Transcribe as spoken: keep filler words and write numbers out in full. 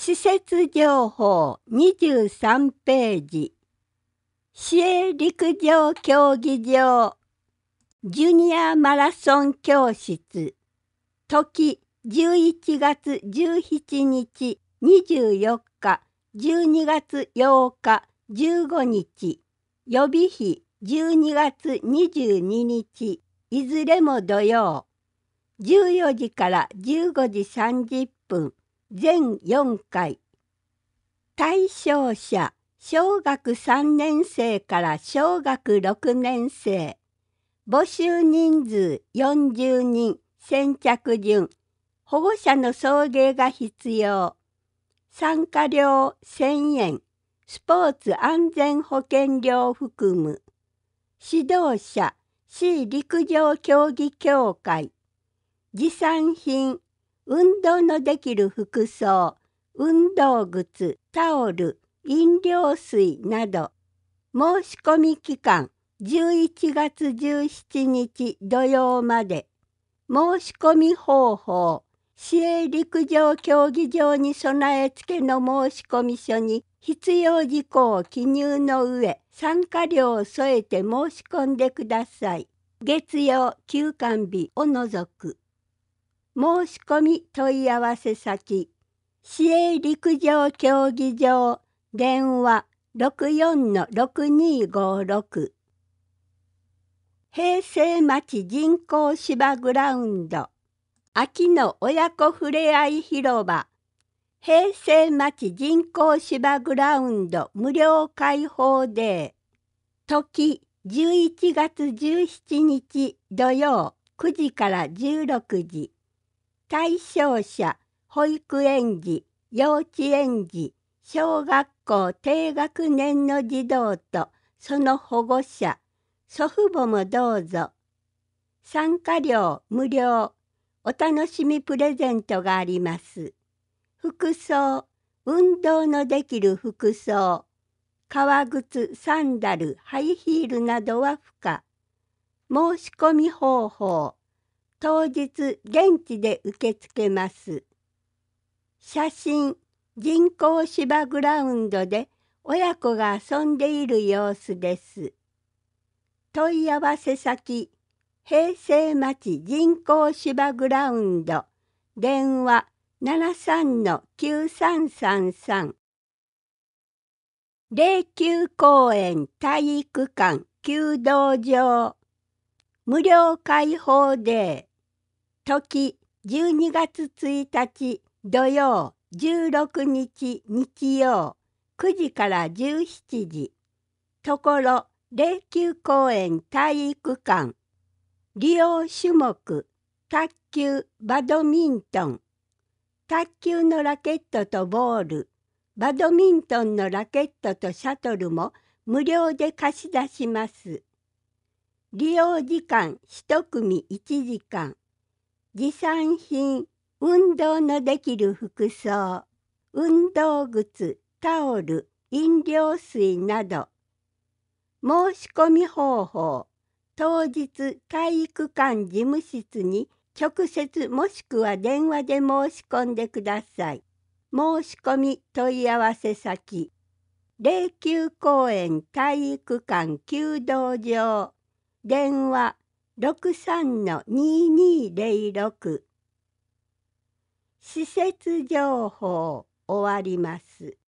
施設情報にじゅうさんページ。市営陸上競技場ジュニアマラソン教室時じゅういちがつじゅうしちにちにじゅうよっかじゅうにがつようかじゅうごにち予備日じゅうにがつにじゅうににちいずれも土曜じゅうよじからじゅうごじさんじゅっぷん全よんかい。対象者小学さんねんせいから小学ろくねんせい。募集人数よんじゅうにん。先着順。保護者の送迎が必要。参加料せんえん。スポーツ安全保険料含む。指導者市陸上競技協会。持参品運動のできる服装、運動靴、タオル、飲料水など。申し込み期間じゅういちがつじゅうしちにち土曜まで。申し込み方法市営陸上競技場に備え付けの申し込み書に必要事項を記入の上、参加料を添えて申し込んでください。月曜休館日を除く。申し込み問い合わせ先市営陸上競技場電話 ろくよんのろくにーごーろく 平成町人工芝グラウンド秋の親子ふれあい広場平成町人工芝グラウンド無料開放デー時じゅういちがつじゅうしちにち土曜くじからじゅうろくじ対象者保育園児幼稚園児小学校低学年の児童とその保護者祖父母もどうぞ。参加料無料お楽しみプレゼントがあります。服装運動のできる服装革靴サンダルハイヒールなどは不可。申し込み方法当日現地で受け付けます。写真人工芝グラウンドで親子が遊んでいる様子です。問い合わせ先平成町人工芝グラウンド電話 ななさんのきゅうさんさんさん 霊柩公園体育館弓道場無料開放デー時じゅうにがつついたち土曜じゅうろくにち日曜くじからじゅうしちじところ霊柩公園体育館利用種目卓球バドミントン卓球のラケットとボールバドミントンのラケットとシャトルも無料で貸し出します。利用時間いち組いちじかん持参品運動のできる服装運動靴タオル飲料水など申し込み方法当日体育館事務室に直接もしくは電話で申し込んでください。申し込み問い合わせ先霊柩公園体育館弓道場電話 ろくさんのにーにーぜろろく 施設情報終わります。